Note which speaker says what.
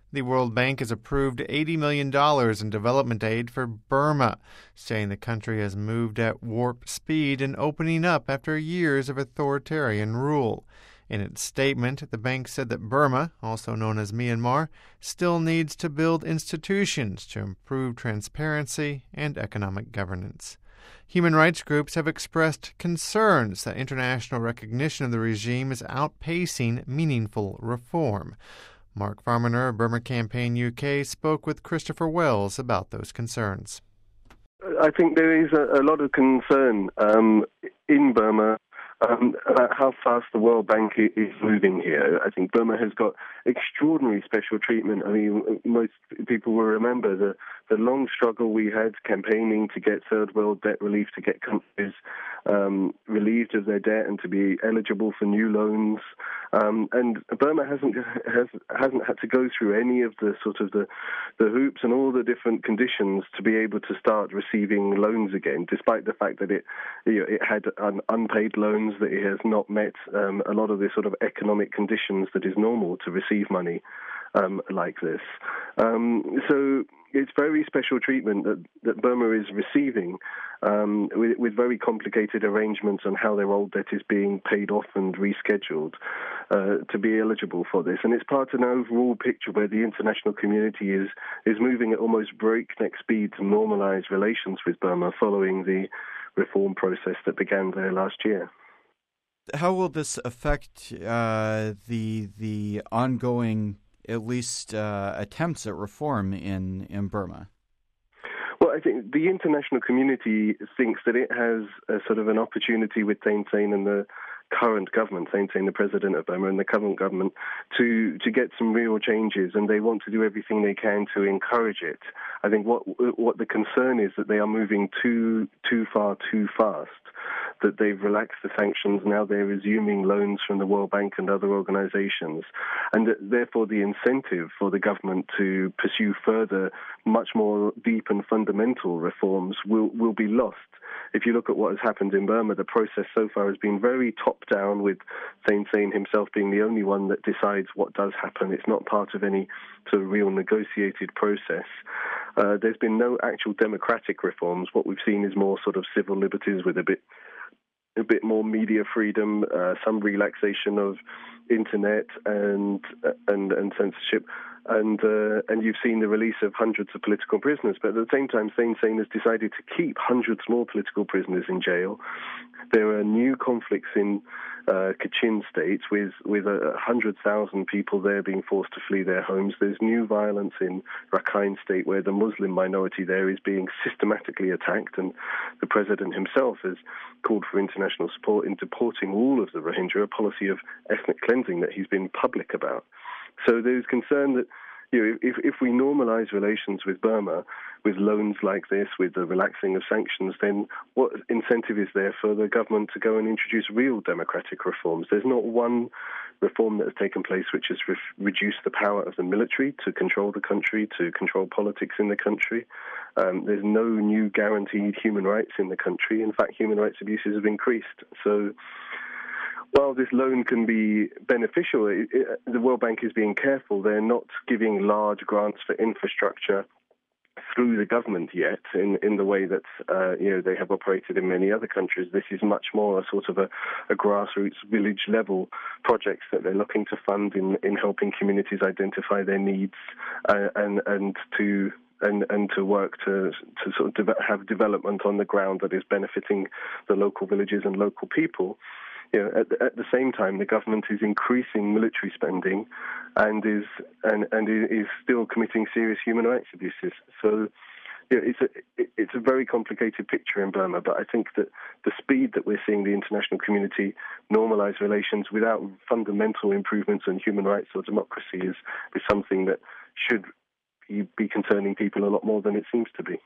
Speaker 1: The World Bank has approved $80 million in development aid for Burma, saying the country has moved at warp speed and opening up after years of authoritarian rule. In its statement, the bank said that Burma, also known as Myanmar, still needs to build institutions to improve transparency and economic governance. Human rights groups have expressed concerns that international recognition of the regime is outpacing meaningful reform. Mark Farmaner of Burma Campaign UK spoke with Christopher Wells about those concerns.
Speaker 2: I think there is a lot of concern in Burma about how fast the World Bank is moving here. I think Burma has got extraordinary special treatment. I mean, most people will remember the long struggle we had campaigning to get third world debt relief, to get countries relieved of their debt and to be eligible for new loans. And Burma hasn't had to go through any of the sort of the hoops and all the different conditions to be able to start receiving loans again, despite the fact that it had unpaid loans, that it has not met a lot of the sort of economic conditions that is normal to receive money like this. So it's very special treatment that Burma is receiving with very complicated arrangements on how their old debt is being paid off and rescheduled to be eligible for this. And it's part of an overall picture where the international community is moving at almost breakneck speed to normalize relations with Burma following the reform process that began there last year.
Speaker 3: How will this affect the ongoing, at least attempts at reform in Burma?
Speaker 2: Well, I think the international community thinks that it has a sort of an opportunity with Thein Sein and the current government, Thein Sein, the president of Burma, and the current government, to get some real changes, and they want to do everything they can to encourage it. I think what the concern is that they are moving too far, too fast, that they've relaxed the sanctions, now they're resuming loans from the World Bank and other organizations, and that therefore the incentive for the government to pursue further, much more deep and fundamental reforms will be lost. If you look at what has happened in Burma, the process so far has been very top-down, with Thein Sein himself being the only one that decides what does happen. It's not part of any sort of real negotiated process. There's been no actual democratic reforms. What we've seen is more sort of civil liberties with a bit more media freedom, some relaxation of internet and censorship, and you've seen the release of hundreds of political prisoners. But at the same time, Thein Sein has decided to keep hundreds more political prisoners in jail. There are new conflicts in Kachin state with 100,000 people there being forced to flee their homes. There's new violence in Rakhine state where the Muslim minority there is being systematically attacked, and the president himself has called for international support in deporting all of the Rohingya, a policy of ethnic cleansing that he's been public about. So there's concern that if we normalize relations with Burma, with loans like this, with the relaxing of sanctions, then what incentive is there for the government to go and introduce real democratic reforms? There's not one reform that has taken place which has reduced the power of the military to control the country, to control politics in the country. There's no new guaranteed human rights in the country. In fact, human rights abuses have increased. So while this loan can be beneficial, the World Bank is being careful. They're not giving large grants for infrastructure through the government yet in the way that they have operated in many other countries. This is much more a sort of a grassroots village level projects that they're looking to fund in helping communities identify their needs and to work to sort of have development on the ground that is benefiting the local villages and local people. At the same time, the government is increasing military spending and is still committing serious human rights abuses. So it's a very complicated picture in Burma, but I think that the speed that we're seeing the international community normalize relations without fundamental improvements in human rights or democracy is something that should be concerning people a lot more than it seems to be.